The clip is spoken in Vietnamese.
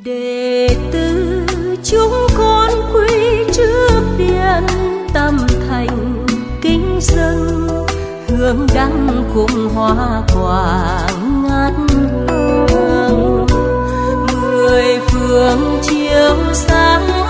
Đệ tử chúng con quy trước điện tâm thành kính dâng hương đăng cùng hoa quả ngát hương. 10 phương chiếu sáng